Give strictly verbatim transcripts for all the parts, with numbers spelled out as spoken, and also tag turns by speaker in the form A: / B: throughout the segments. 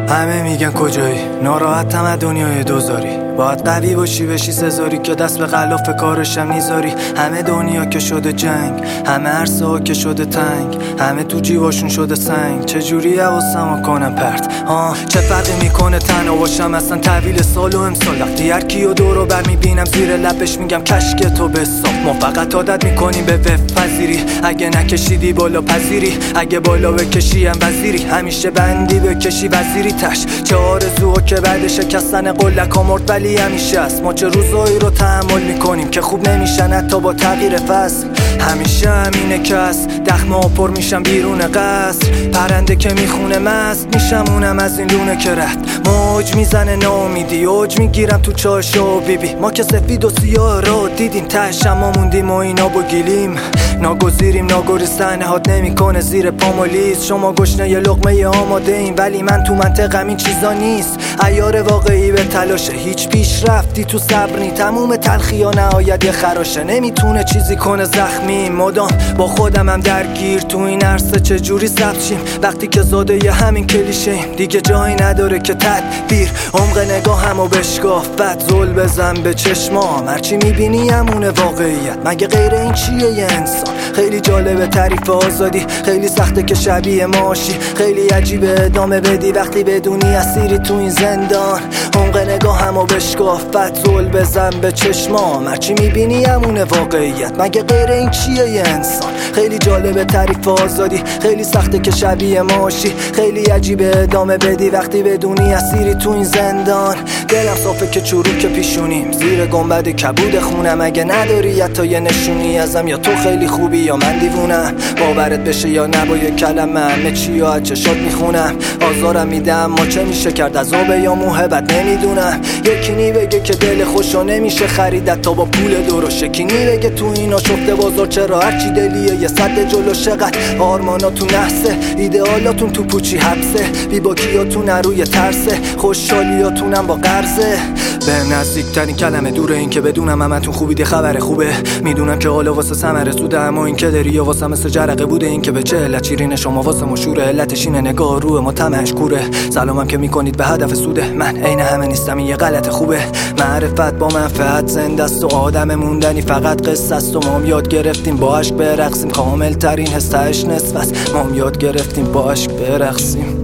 A: همه میگن کجایی، ناراحتم از دنیای دوزاری. باید قوی باشی بشی سزاری که دست به غلاف کارشم نیزاری. همه دنیا که شده جنگ، همه عرصه ها که شده تنگ، همه تو جیباشون شده سنگ. چجوری حواسمو کنم پرت؟ آه چه فرقی میکنه تنها باشم اصلا طویل سال و امسال. وقتی هر کیو دورو بر میبینم زیر لبش میگم کشک تو بساف. ما فقط عادت میکنیم به وف پذیری، اگه نکشیدی بالا پذیری، اگه بالا بکشی هم وزیری. همیشه بندی بکشی وزیری تش. چه آرزوها که بعد شکستن قلک مرد ولی همیشه است. ما چه روزایی رو تحمل میکنیم که خوب نمیشن حتی با تغییر فصل. همیشه همینه که است، دخمه ها پر میشم بیرون قصر. پرنده که میخونه مست میشم اونم از این لونه که رفت. موج میزنه ناامیدی، اوج میگیرم تو چاشا و بی بی. ما که سفید و سیاه را دیدیم تهش اما موندیم و اینا با گیلیم. ناگزیریم ناگریستن هات نمیکنه زیر پامولیز. شما گشنه یه لقمه آماده این ولی من تو منطقم این چیزا نیست. عیار واقعی به تلاشه، هیچ پیش رفتی تو صبرنی. تموم تلخی ها نهایت یه خراشه، نمیتونه چیزی کنه زخمی. مدام با خودم هم درگیر تو این عرصه چجوری ثبت شیم وقتی که زاده ی همین کلیشه ایم. دیگه جایی نداره که تدبیر عمق نگاه همو بشکاف. بعد زل بزن به چشمام، هرچی میبینی همونه واقعیت. مگه غیر این چیه یه انسان؟ خیلی جالبه تعریف آزادی، خیلی سخته که شبیه ماشی. خیلی عجیبه ادامه بدی وقتی بدونی اسیری تو این زندان. عمق نگاه همو بشکاف، بعد زل بزن به چشمام، هرچی میبینی همونه واقعیت. مگه غیر این چیه یه انسان؟ خیلی جالبه تعریف آزادی، خیلی سخته که شبیه ماشی. خیلی عجیبه ادامه بدی وقتی بدونی اسیری تو این زندان. دلم صافه که چروک پیشونیم زیر گنبد کبود خونم. اگه نداری حتی یه نشونی ازم، یا تو خیلی خوبی یا من دیوونم. باورت بشه یا نه با یه کلمه همه چی یا از چشات میخونم. آزارم میدم ما چه میشه کرد، عذابه یا محبت نمیدونم. یکی نی بگه که دل خوشا نمیشه خریدت تا با پول درست. یکی نی بگه تو اینا شفته بازار چرا هرچی دلیه یه صد جلو. شقد آرماناتون نحسه، ایدئالاتون تو پوچی حبسه. بیباکیاتون روی ترسه، خوشحالیاتونم با قرضه. به نزدیکترین کلمه دوره این که بدونم همتون خوبید یه خبر خوبه. میدونم که حالا واسه ثمره سوده، اما این که داری یا واسه مثل جرقه بوده. این که به چه علت شیرین شما واسه مشوره، علتش اینه نگاه روه ما تمش کوره. سلامم که میکنید به هدف سوده، من عین همه نیستم این یه غلط خوبه. معرفت با منفعت زنده است و آدم موندنی فقط قصه است. و ما یاد گرفتیم با عشق برقصیم، کامل ترین حسش نصف است. ما یاد گرفتیم با عشق برقصیم.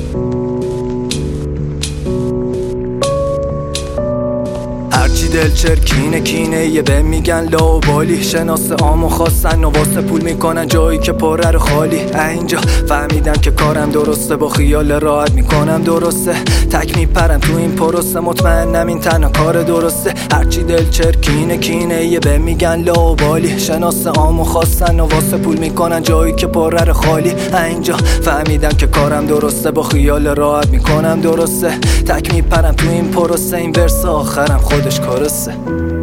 A: هرچی دل چرکینه کینه یه به میگن لاوبالی. شناس عامو خواستن و واسه پول میکنن جایی که پره رو خالی. اینجا فهمیدم که کارم درسته، با خیال راحت میکنم درسته. تک میپرم تو این پروسه، مطمئنم این تنها کار درسته. هرچی دل چرکینه کینه یه به میگن لاوبالی. شناس عامو خواستن و واسه پول میکنن جایی که پره رو خالی. اینجا فهمیدم که کارم درسته، با خیال راحت میکنم درسته. تک میپرم تو این پروسه، این ورس آخرم خودش کارسه.